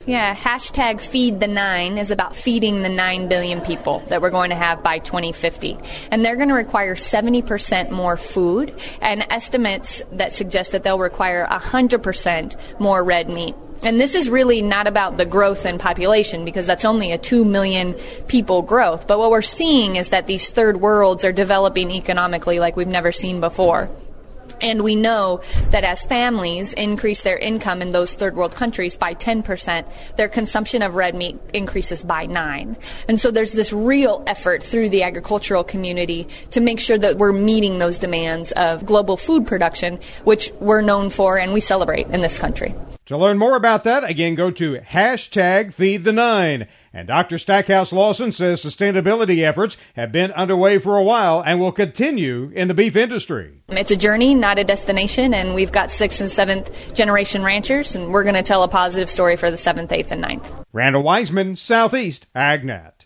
Yeah, hashtag Feed the Nine is about feeding the 9 billion people that we're going to have by 2050. And they're going to require 70% more food, and estimates that suggest that they'll require 100% more red meat. And this is really not about the growth in population, because that's only a 2 million people growth. But what we're seeing is that these third worlds are developing economically like we've never seen before. And we know that as families increase their income in those third world countries by 10%, their consumption of red meat increases by 9%. And so there's this real effort through the agricultural community to make sure that we're meeting those demands of global food production, which we're known for and we celebrate in this country. To learn more about that, again, go to hashtag Feed the Nine. And Dr. Stackhouse Lawson says sustainability efforts have been underway for a while and will continue in the beef industry. It's a journey, not a destination, and we've got 6th and 7th generation ranchers, and we're going to tell a positive story for the 7th, 8th, and 9th. Randall Wiseman, Southeast AgNet.